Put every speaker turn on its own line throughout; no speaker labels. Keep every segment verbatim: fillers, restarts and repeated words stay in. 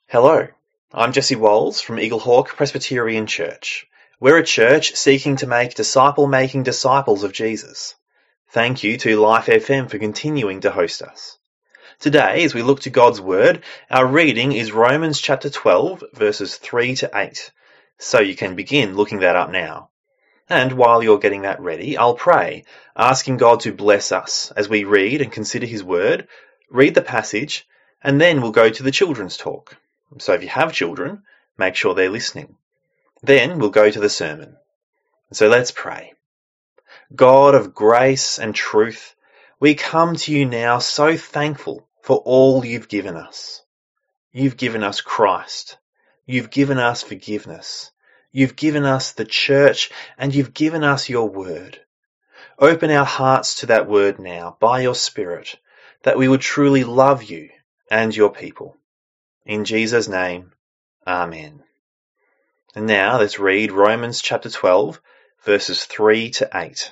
Hello, I'm Jesse Walls from Eaglehawk Presbyterian Church. We're a church seeking to make disciple-making disciples of Jesus. Thank you to Life F M for continuing to host us. Today, as we look to God's Word, our reading is Romans chapter twelve, verses three to eight. So you can begin looking that up now. And while you're getting that ready, I'll pray, asking God to bless us as we read and consider His Word, read the passage, and then we'll go to the children's talk. So if you have children, make sure they're listening. Then we'll go to the sermon. So let's pray. God of grace and truth, we come to you now so thankful for all you've given us. You've given us Christ. You've given us forgiveness. You've given us the church, and you've given us your word. Open our hearts to that word now by your Spirit, that we would truly love you and your people. In Jesus' name, Amen. And now let's read Romans chapter twelve, verses three to eight.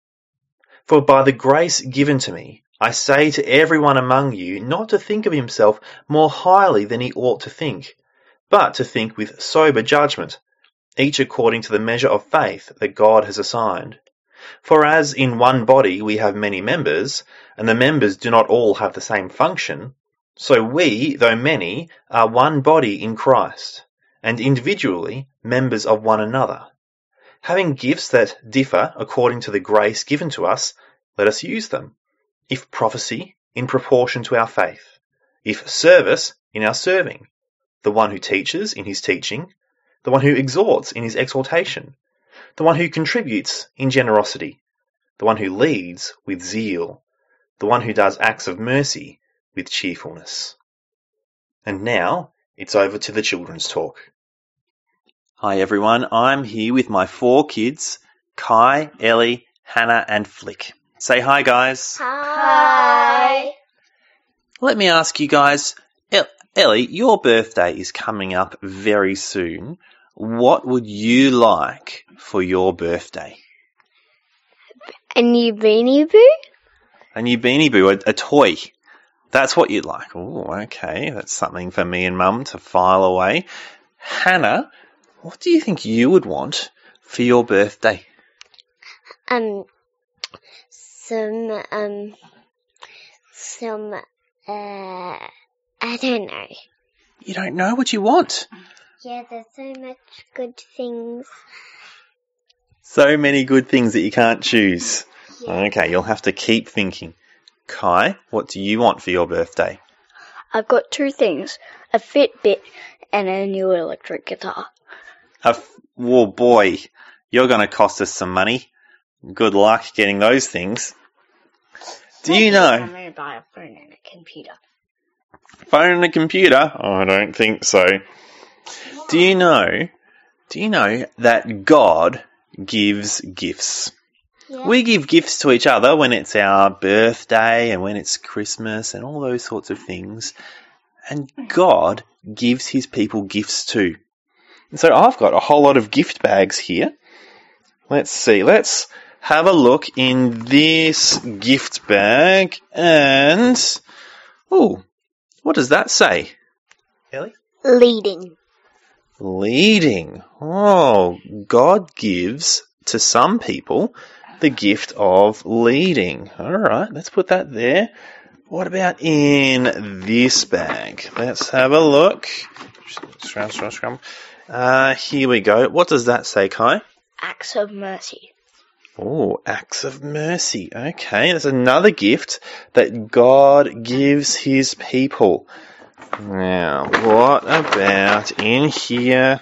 For by the grace given to me, I say to everyone among you not to think of himself more highly than he ought to think, but to think with sober judgment, each according to the measure of faith that God has assigned. For as in one body we have many members, and the members do not all have the same function, so we, though many, are one body in Christ, and individually members of one another. Having gifts that differ according to the grace given to us, let us use them. If prophecy, in proportion to our faith. If service, in our serving. The one who teaches, in his teaching. The one who exhorts, in his exhortation. The one who contributes, in generosity. The one who leads, with zeal. The one who does acts of mercy, with cheerfulness. And now, it's over to the children's talk. Hi everyone, I'm here with my four kids, Kai, Ellie, Hannah and Flick. Say hi guys.
Hi.
Let me ask you guys, El- Ellie, your birthday is coming up very soon. What would you like for your birthday?
A new Beanie Boo?
A new Beanie Boo, a, a toy. That's what you'd like. Oh, okay. That's something for me and Mum to file away. Hannah, what do you think you would want for your birthday?
Um, some, um, some, uh, I don't know.
You don't know what you want?
Yeah, there's so much good things.
So many good things that you can't choose.
Yeah.
Okay, you'll have to keep thinking. Kai, what do you want for your birthday?
I've got two things, a Fitbit and a new electric guitar.
A f- oh boy, you're going to cost us some money. Good luck getting those things. Do you know?
I'm going to buy a phone and a computer.
Phone and a computer? Oh, I don't think so. Do you know, do you know that God gives gifts?
Yeah.
We give gifts to each other when it's our birthday and when it's Christmas and all those sorts of things. And God gives his people gifts too. And so I've got a whole lot of gift bags here. Let's see. Let's have a look in this gift bag. And, oh, what does that say? Ellie?
Leading.
Leading. Oh, God gives to some people the gift of leading. All right, let's put that there. What about in this bag? Let's have a look. Scrum, scrum, scrum. Uh, here we go. What does that say, Kai?
Acts of mercy.
Oh, acts of mercy. Okay, there's another gift that God gives his people. Now, what about in here?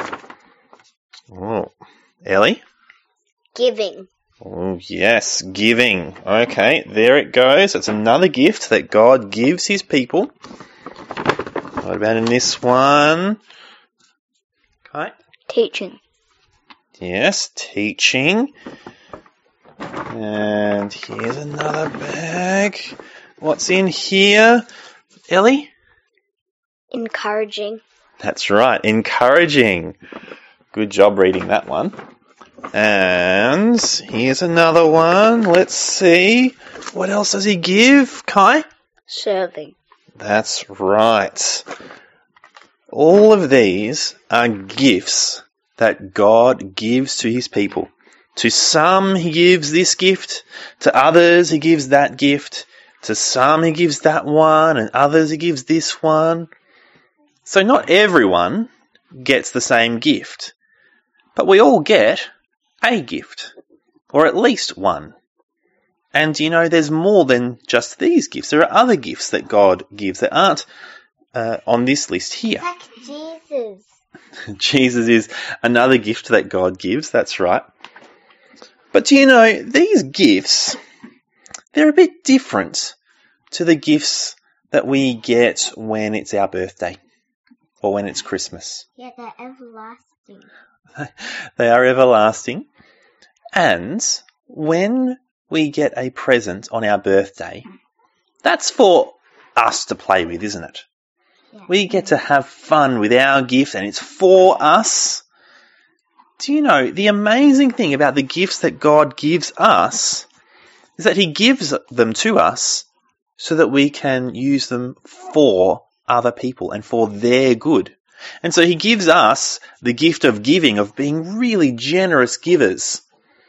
Oh, Ellie?
Giving.
Oh, yes, giving. Okay, there it goes. It's another gift that God gives his people. What about in this one? Okay.
Teaching.
Yes, teaching. And here's another bag. What's in here? Ellie?
Encouraging.
That's right, encouraging. Good job reading that one. And here's another one. Let's see. What else does he give, Kai?
Serving.
That's right. All of these are gifts that God gives to his people. To some he gives this gift, to others he gives that gift, to some he gives that one, and others he gives this one. So not everyone gets the same gift, but we all get a gift, or at least one. And you know, there's more than just these gifts. There are other gifts that God gives that aren't uh, on this list here.
Like Jesus.
Jesus is another gift that God gives, that's right. But do you know, these gifts, they're a bit different to the gifts that we get when it's our birthday or when it's Christmas.
Yeah, they're everlasting.
They are everlasting. And when we get a present on our birthday, that's for us to play with, isn't it?
Yeah.
We get to have fun with our gift and it's for us. Do you know, the amazing thing about the gifts that God gives us is that he gives them to us so that we can use them for other people and for their good. And so he gives us the gift of giving, of being really generous givers.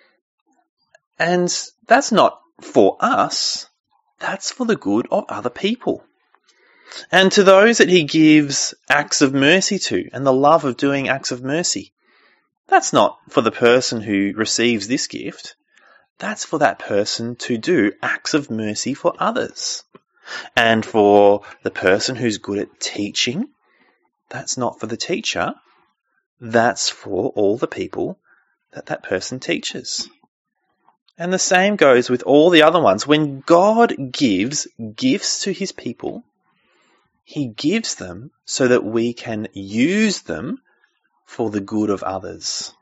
And that's not for us, that's for the good of other people. And to those that he gives acts of mercy to and the love of doing acts of mercy, that's not for the person who receives this gift. That's for that person to do acts of mercy for others. And for the person who's good at teaching, that's not for the teacher. That's for all the people that that person teaches. And the same goes with all the other ones. When God gives gifts to his people, he gives them so that we can use them for the good of others.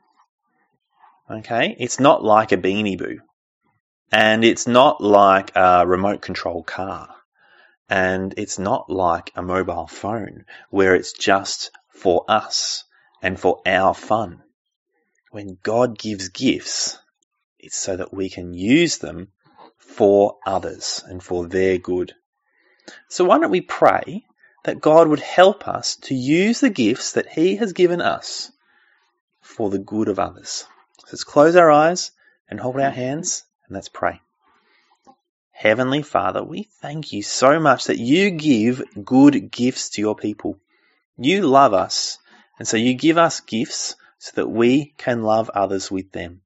Okay? It's not like a Beanie Boo. And it's not like a remote control car. And it's not like a mobile phone where it's just for us and for our fun. When God gives gifts, it's so that we can use them for others and for their good. So why don't we pray that God would help us to use the gifts that he has given us for the good of others. So let's close our eyes and hold our hands and let's pray. Heavenly Father, we thank you so much that you give good gifts to your people. You love us, and so you give us gifts so that we can love others with them.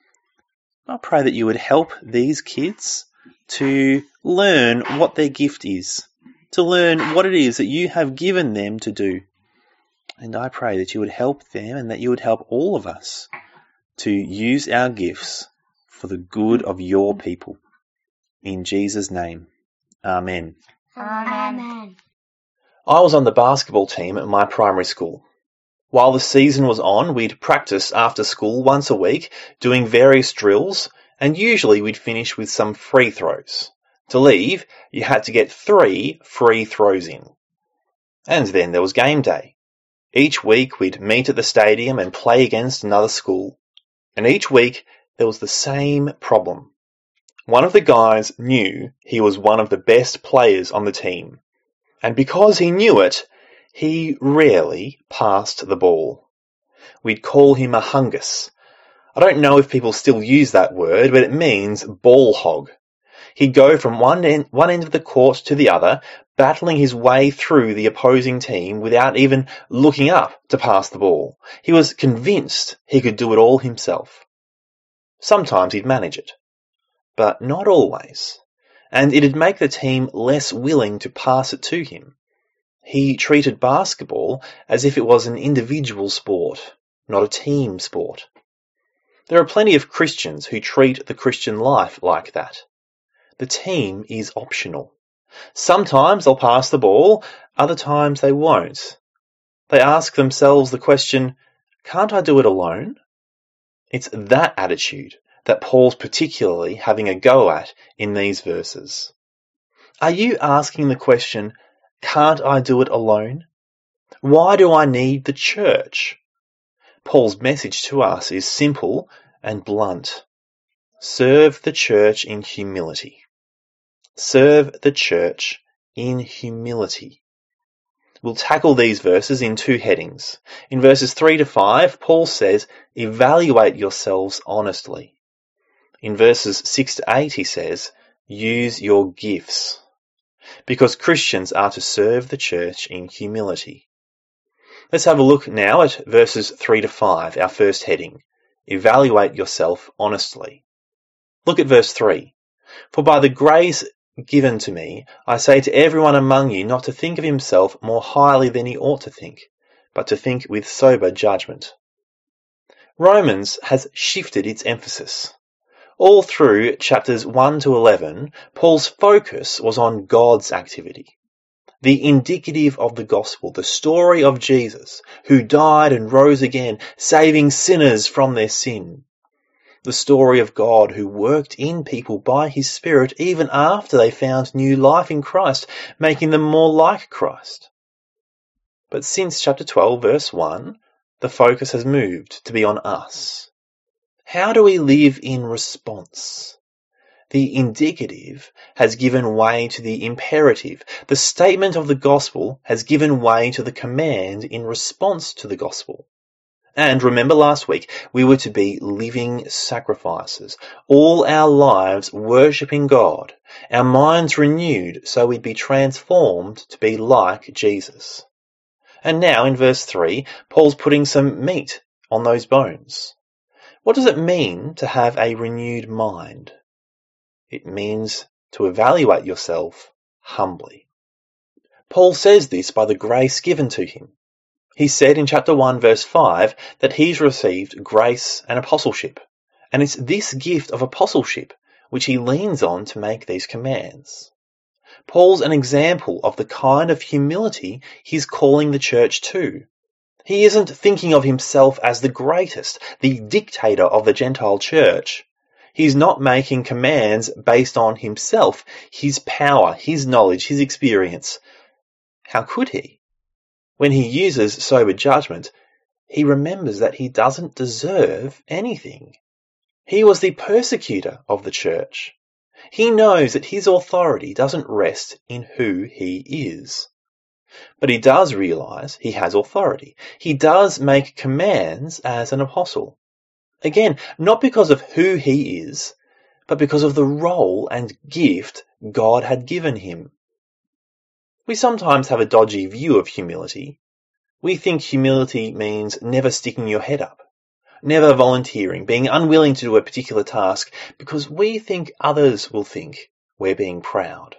I pray that you would help these kids to learn what their gift is, to learn what it is that you have given them to do. And I pray that you would help them and that you would help all of us to use our gifts for the good of your people. In Jesus' name, Amen.
Amen.
I was on the basketball team at my primary school. While the season was on, we'd practice after school once a week, doing various drills, and usually we'd finish with some free throws. To leave, you had to get three free throws in. And then there was game day. Each week we'd meet at the stadium and play against another school. And each week there was the same problem. One of the guys knew he was one of the best players on the team. And because he knew it, he rarely passed the ball. We'd call him a hungus. I don't know if people still use that word, but it means ball hog. He'd go from one end, one end of the court to the other, battling his way through the opposing team without even looking up to pass the ball. He was convinced he could do it all himself. Sometimes he'd manage it, but not always, and it'd make the team less willing to pass it to him. He treated basketball as if it was an individual sport, not a team sport. There are plenty of Christians who treat the Christian life like that. The team is optional. Sometimes they'll pass the ball, other times they won't. They ask themselves the question, can't I do it alone? It's that attitude that Paul's particularly having a go at in these verses. Are you asking the question, can't I do it alone? Why do I need the church? Paul's message to us is simple and blunt. Serve the church in humility. Serve the church in humility. We'll tackle these verses in two headings. In verses three to five, Paul says, evaluate yourselves honestly. In verses six to eight, he says, use your gifts. Because Christians are to serve the church in humility. Let's have a look now at verses three to five, our first heading. Evaluate yourself honestly. Look at verse three. For by the grace given to me, I say to everyone among you not to think of himself more highly than he ought to think, but to think with sober judgment. Romans has shifted its emphasis. All through chapters one to eleven, Paul's focus was on God's activity. The indicative of the gospel, the story of Jesus, who died and rose again, saving sinners from their sin. The story of God who worked in people by his Spirit even after they found new life in Christ, making them more like Christ. But since chapter twelve, verse one, the focus has moved to be on us. How do we live in response? The indicative has given way to the imperative. The statement of the gospel has given way to the command in response to the gospel. And remember last week, we were to be living sacrifices, all our lives worshipping God, our minds renewed so we'd be transformed to be like Jesus. And now in verse three, Paul's putting some meat on those bones. What does it mean to have a renewed mind? It means to evaluate yourself humbly. Paul says this by the grace given to him. He said in chapter one, verse five, that he's received grace and apostleship. And it's this gift of apostleship which he leans on to make these commands. Paul's an example of the kind of humility he's calling the church to. He isn't thinking of himself as the greatest, the dictator of the Gentile church. He's not making commands based on himself, his power, his knowledge, his experience. How could he? When he uses sober judgment, he remembers that he doesn't deserve anything. He was the persecutor of the church. He knows that his authority doesn't rest in who he is. But he does realize he has authority. He does make commands as an apostle. Again, not because of who he is, but because of the role and gift God had given him. We sometimes have a dodgy view of humility. We think humility means never sticking your head up, never volunteering, being unwilling to do a particular task because we think others will think we're being proud.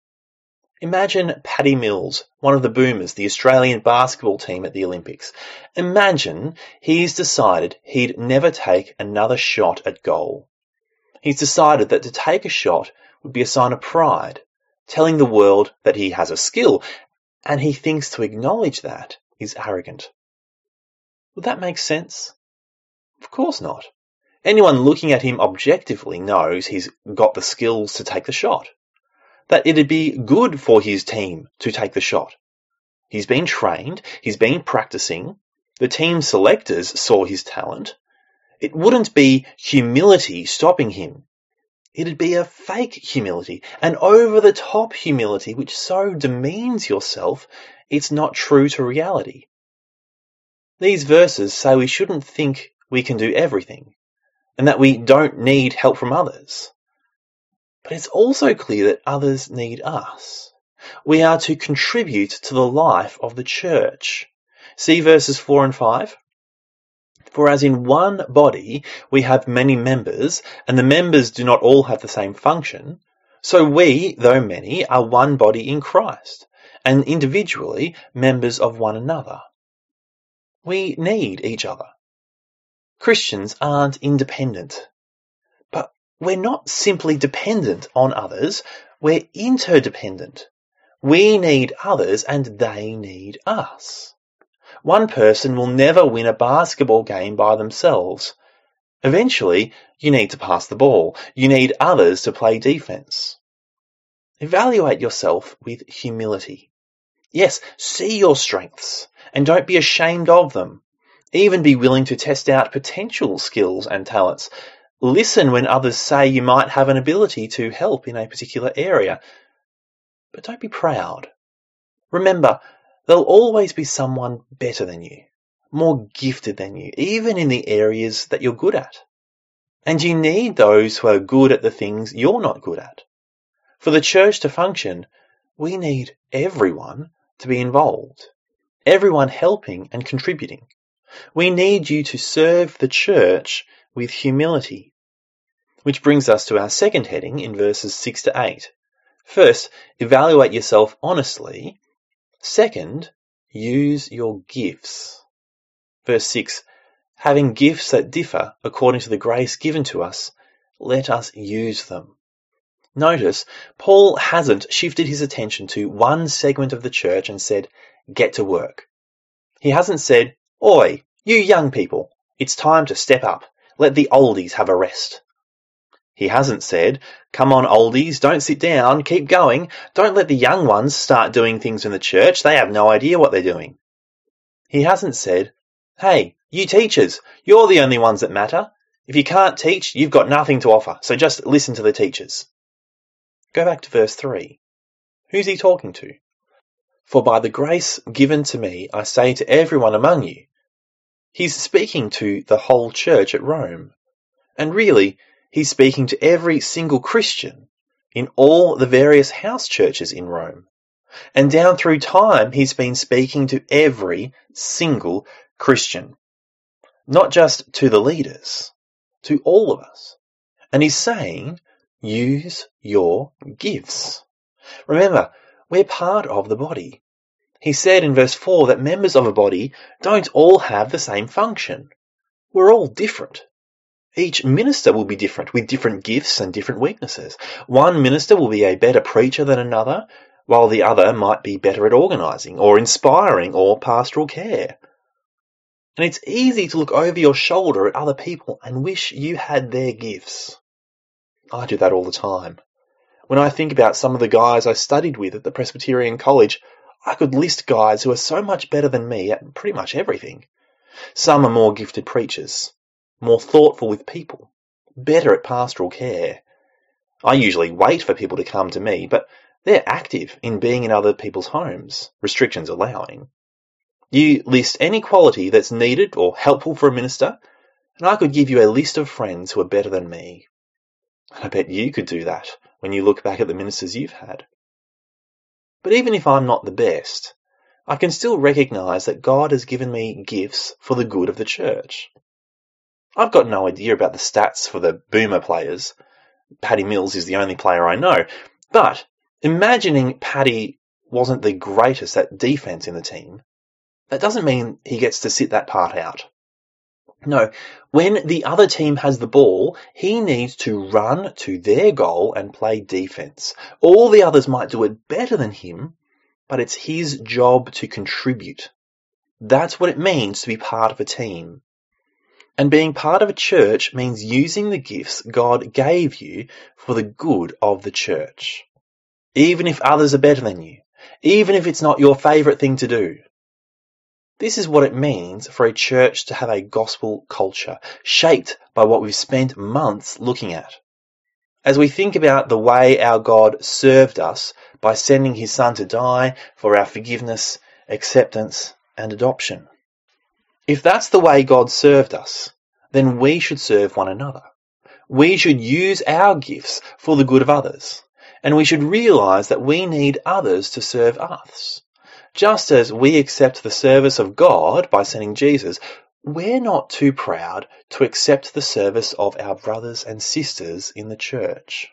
Imagine Paddy Mills, one of the Boomers, the Australian basketball team at the Olympics. Imagine he's decided he'd never take another shot at goal. He's decided that to take a shot would be a sign of pride, telling the world that he has a skill, and he thinks to acknowledge that is arrogant. Would that make sense? Of course not. Anyone looking at him objectively knows he's got the skills to take the shot, that it'd be good for his team to take the shot. He's been trained, he's been practicing, the team selectors saw his talent. It wouldn't be humility stopping him. It'd be a fake humility, an over-the-top humility which so demeans yourself it's not true to reality. These verses say we shouldn't think we can do everything, and that we don't need help from others. But it's also clear that others need us. We are to contribute to the life of the church. See verses four and five. For as in one body we have many members, and the members do not all have the same function, so we, though many, are one body in Christ, and individually members of one another. We need each other. Christians aren't independent, but we're not simply dependent on others, we're interdependent. We need others and they need us. One person will never win a basketball game by themselves. Eventually, you need to pass the ball. You need others to play defense. Evaluate yourself with humility. Yes, see your strengths and don't be ashamed of them. Even be willing to test out potential skills and talents. Listen when others say you might have an ability to help in a particular area. But don't be proud. Remember, There'll always be someone better than you, more gifted than you, even in the areas that you're good at. And you need those who are good at the things you're not good at. For the church to function, we need everyone to be involved, everyone helping and contributing. We need you to serve the church with humility. Which brings us to our second heading in verses six to eight. First, evaluate yourself honestly. Second, use your gifts. Verse six, having gifts that differ according to the grace given to us, let us use them. Notice, Paul hasn't shifted his attention to one segment of the church and said, get to work. He hasn't said, oi, you young people, it's time to step up. Let the oldies have a rest. He hasn't said, come on oldies, don't sit down, keep going. Don't let the young ones start doing things in the church. They have no idea what they're doing. He hasn't said, hey, you teachers, you're the only ones that matter. If you can't teach, you've got nothing to offer, so just listen to the teachers. Go back to verse three. Who's he talking to? For by the grace given to me, I say to everyone among you. He's speaking to the whole church at Rome. And really, he's speaking to every single Christian in all the various house churches in Rome. And down through time, he's been speaking to every single Christian. Not just to the leaders, to all of us. And he's saying, use your gifts. Remember, we're part of the body. He said in verse four that members of a body don't all have the same function. We're all different. Each minister will be different, with different gifts and different weaknesses. One minister will be a better preacher than another, while the other might be better at organising, or inspiring, or pastoral care. And it's easy to look over your shoulder at other people and wish you had their gifts. I do that all the time. When I think about some of the guys I studied with at the Presbyterian College, I could list guys who are so much better than me at pretty much everything. Some are more gifted preachers, more thoughtful with people, better at pastoral care. I usually wait for people to come to me, but they're active in being in other people's homes, restrictions allowing. You list any quality that's needed or helpful for a minister, and I could give you a list of friends who are better than me. I bet you could do that when you look back at the ministers you've had. But even if I'm not the best, I can still recognise that God has given me gifts for the good of the church. I've got no idea about the stats for the boomer players. Paddy Mills is the only player I know. But imagining Paddy wasn't the greatest at defence in the team, that doesn't mean he gets to sit that part out. No, when the other team has the ball, he needs to run to their goal and play defence. All the others might do it better than him, but it's his job to contribute. That's what it means to be part of a team. And being part of a church means using the gifts God gave you for the good of the church. Even if others are better than you, even if it's not your favourite thing to do. This is what it means for a church to have a gospel culture, shaped by what we've spent months looking at. As we think about the way our God served us by sending his Son to die for our forgiveness, acceptance, and adoption. If that's the way God served us, then we should serve one another. We should use our gifts for the good of others, and we should realise that we need others to serve us. Just as we accept the service of God by sending Jesus, we're not too proud to accept the service of our brothers and sisters in the church.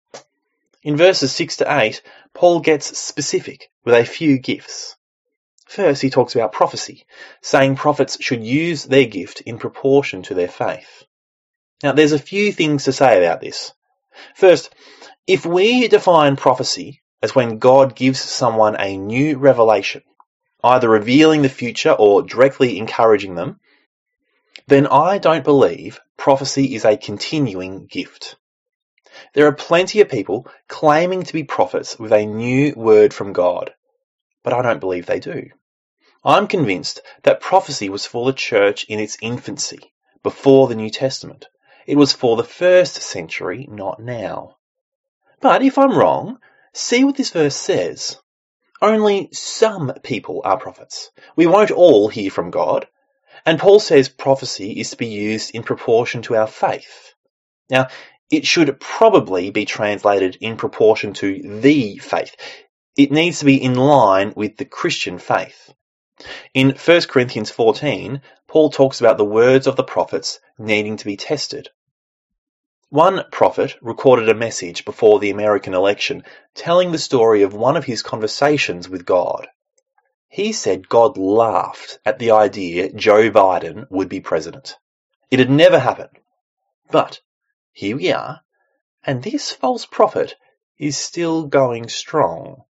In verses six to eight, Paul gets specific with a few gifts. First, he talks about prophecy, saying prophets should use their gift in proportion to their faith. Now, there's a few things to say about this. First, if we define prophecy as when God gives someone a new revelation, either revealing the future or directly encouraging them, then I don't believe prophecy is a continuing gift. There are plenty of people claiming to be prophets with a new word from God, but I don't believe they do. I'm convinced that prophecy was for the church in its infancy, before the New Testament. It was for the first century, not now. But if I'm wrong, see what this verse says. Only some people are prophets. We won't all hear from God. And Paul says prophecy is to be used in proportion to our faith. Now, it should probably be translated in proportion to the faith. It needs to be in line with the Christian faith. In First Corinthians fourteen, Paul talks about the words of the prophets needing to be tested. One prophet recorded a message before the American election telling the story of one of his conversations with God. He said God laughed at the idea Joe Biden would be president. It had never happened. But here we are, and this false prophet is still going strong.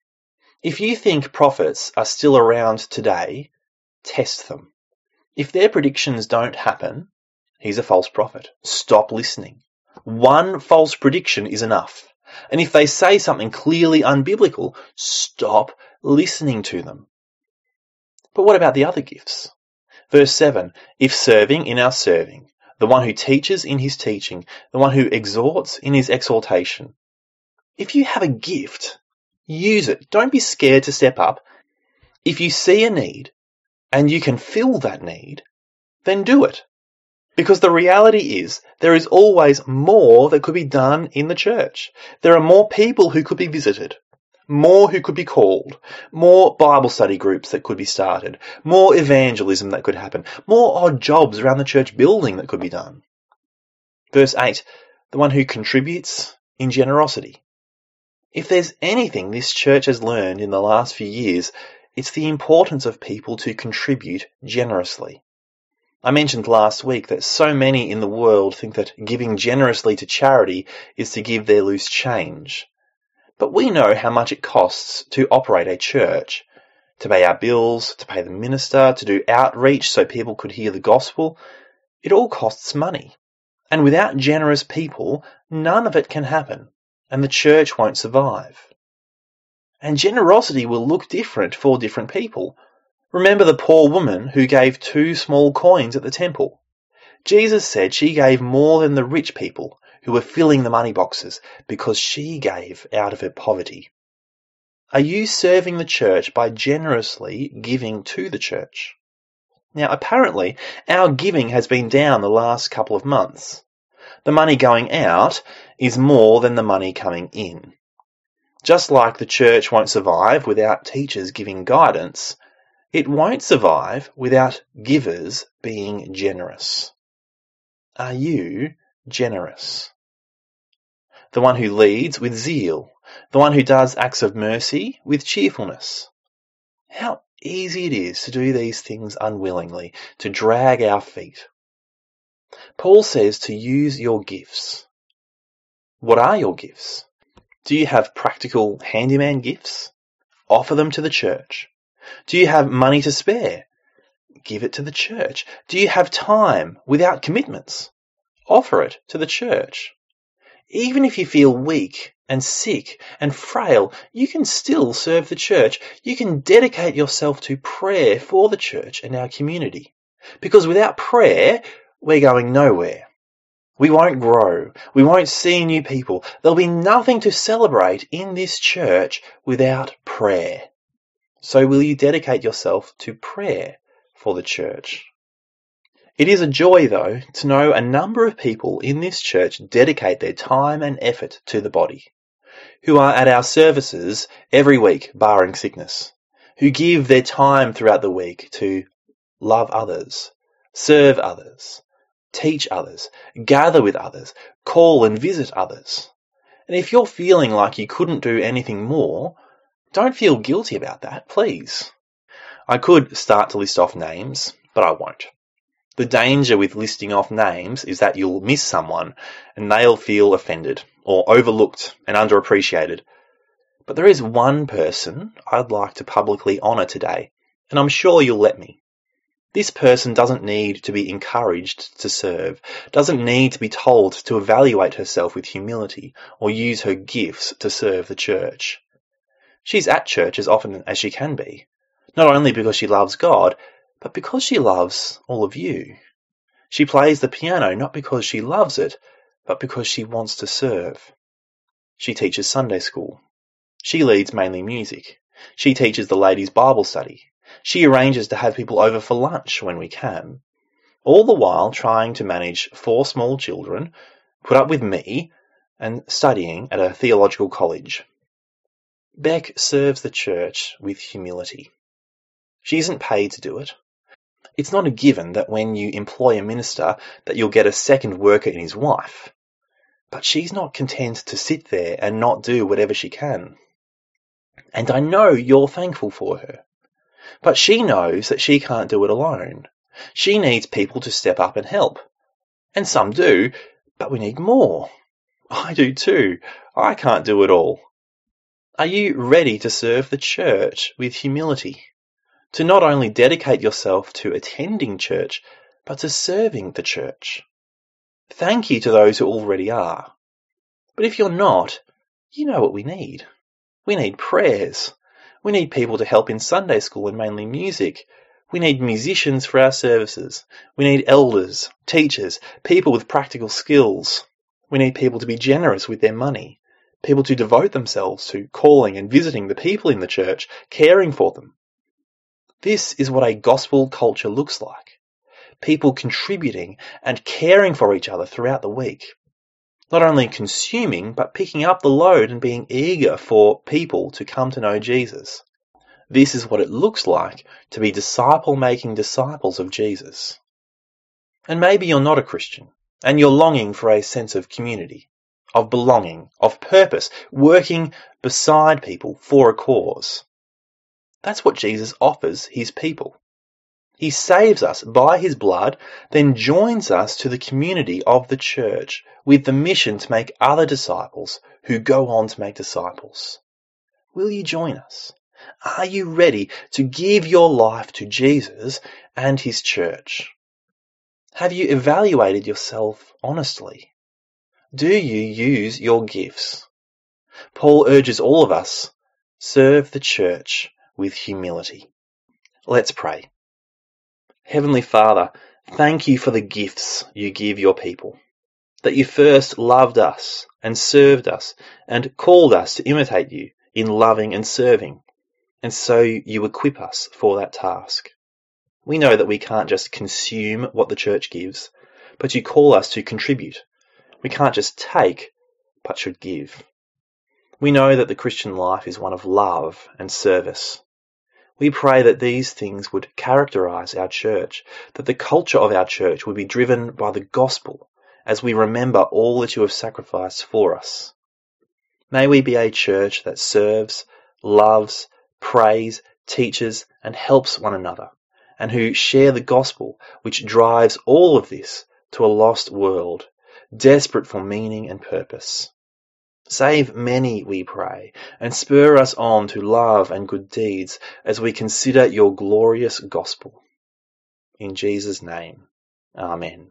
If you think prophets are still around today, test them. If their predictions don't happen, he's a false prophet. Stop listening. One false prediction is enough. And if they say something clearly unbiblical, stop listening to them. But what about the other gifts? Verse seven, if serving, in our serving, the one who teaches in his teaching, the one who exhorts in his exhortation. If you have a gift, use it. Don't be scared to step up. If you see a need and you can fill that need, then do it. Because the reality is there is always more that could be done in the church. There are more people who could be visited, more who could be called, more Bible study groups that could be started, more evangelism that could happen, more odd jobs around the church building that could be done. Verse eight, the one who contributes in generosity. If there's anything this church has learned in the last few years, it's the importance of people to contribute generously. I mentioned last week that so many in the world think that giving generously to charity is to give their loose change. But we know how much it costs to operate a church, to pay our bills, to pay the minister, to do outreach so people could hear the gospel. It all costs money. And without generous people, none of it can happen, and the church won't survive. And generosity will look different for different people. Remember the poor woman who gave two small coins at the temple. Jesus said she gave more than the rich people who were filling the money boxes because she gave out of her poverty. Are you serving the church by generously giving to the church? Now, apparently, our giving has been down the last couple of months. The money going out is more than the money coming in. Just like the church won't survive without teachers giving guidance, it won't survive without givers being generous. Are you generous? The one who leads with zeal, the one who does acts of mercy with cheerfulness. How easy it is to do these things unwillingly, to drag our feet. Paul says to use your gifts. What are your gifts? Do you have practical handyman gifts? Offer them to the church. Do you have money to spare? Give it to the church. Do you have time without commitments? Offer it to the church. Even if you feel weak and sick and frail, you can still serve the church. You can dedicate yourself to prayer for the church and our community. Because without prayer, we're going nowhere. We won't grow. We won't see new people. There'll be nothing to celebrate in this church without prayer. So will you dedicate yourself to prayer for the church? It is a joy, though, to know a number of people in this church dedicate their time and effort to the body, who are at our services every week, barring sickness, who give their time throughout the week to love others, serve others, teach others, gather with others, call and visit others. And if you're feeling like you couldn't do anything more, don't feel guilty about that, please. I could start to list off names, but I won't. The danger with listing off names is that you'll miss someone and they'll feel offended or overlooked and underappreciated. But there is one person I'd like to publicly honour today, and I'm sure you'll let me. This person doesn't need to be encouraged to serve, doesn't need to be told to evaluate herself with humility or use her gifts to serve the church. She's at church as often as she can be, not only because she loves God, but because she loves all of you. She plays the piano not because she loves it, but because she wants to serve. She teaches Sunday school. She leads mainly music. She teaches the ladies' Bible study. She arranges to have people over for lunch when we can. All the while trying to manage four small children, put up with me, and studying at a theological college. Beck serves the church with humility. She isn't paid to do it. It's not a given that when you employ a minister that you'll get a second worker in his wife. But she's not content to sit there and not do whatever she can. And I know you're thankful for her. But she knows that she can't do it alone. She needs people to step up and help. And some do, but we need more. I do too. I can't do it all. Are you ready to serve the church with humility? To not only dedicate yourself to attending church, but to serving the church? Thank you to those who already are. But if you're not, you know what we need. We need prayers. We need people to help in Sunday school and mainly music. We need musicians for our services. We need elders, teachers, people with practical skills. We need people to be generous with their money. People to devote themselves to calling and visiting the people in the church, caring for them. This is what a gospel culture looks like. People contributing and caring for each other throughout the week. Not only consuming, but picking up the load and being eager for people to come to know Jesus. This is what it looks like to be disciple-making disciples of Jesus. And maybe you're not a Christian, and you're longing for a sense of community, of belonging, of purpose, working beside people for a cause. That's what Jesus offers his people. He saves us by his blood, then joins us to the community of the church with the mission to make other disciples who go on to make disciples. Will you join us? Are you ready to give your life to Jesus and his church? Have you evaluated yourself honestly? Do you use your gifts? Paul urges all of us, serve the church with humility. Let's pray. Heavenly Father, thank you for the gifts you give your people, that you first loved us and served us and called us to imitate you in loving and serving, and so you equip us for that task. We know that we can't just consume what the church gives, but you call us to contribute. We can't just take, but should give. We know that the Christian life is one of love and service. We pray that these things would characterize our church, that the culture of our church would be driven by the gospel as we remember all that you have sacrificed for us. May we be a church that serves, loves, prays, teaches, and helps one another, and who share the gospel which drives all of this to a lost world, desperate for meaning and purpose. Save many, we pray, and spur us on to love and good deeds as we consider your glorious gospel. In Jesus' name, Amen.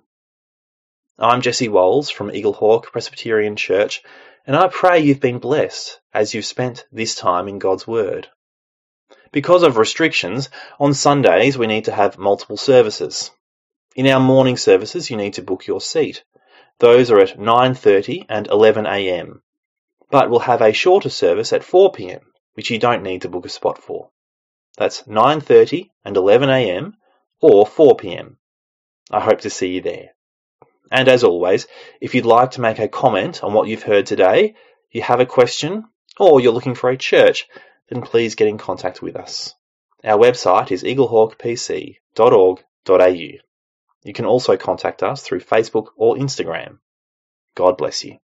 I'm Jesse Walls from Eaglehawk Presbyterian Church, and I pray you've been blessed as you've spent this time in God's Word. Because of restrictions, on Sundays we need to have multiple services. In our morning services you need to book your seat. Those are at nine thirty and eleven a m. But we'll have a shorter service at four p m, which you don't need to book a spot for. That's nine thirty and eleven a m or four p m. I hope to see you there. And as always, if you'd like to make a comment on what you've heard today, you have a question, or you're looking for a church, then please get in contact with us. Our website is eaglehawk p c dot org dot a u. You can also contact us through Facebook or Instagram. God bless you.